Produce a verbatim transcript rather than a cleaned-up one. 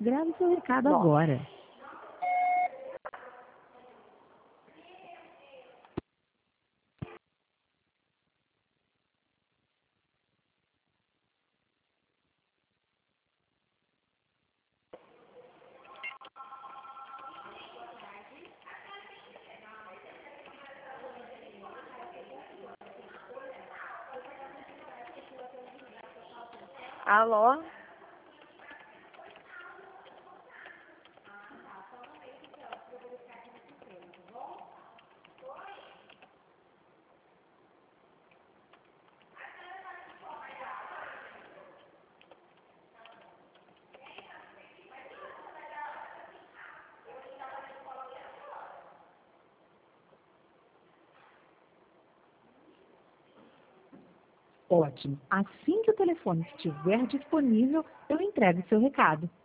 Grave seu recado Nossa. agora. Alô? Ótimo. Assim que o telefone estiver disponível, eu entrego seu recado.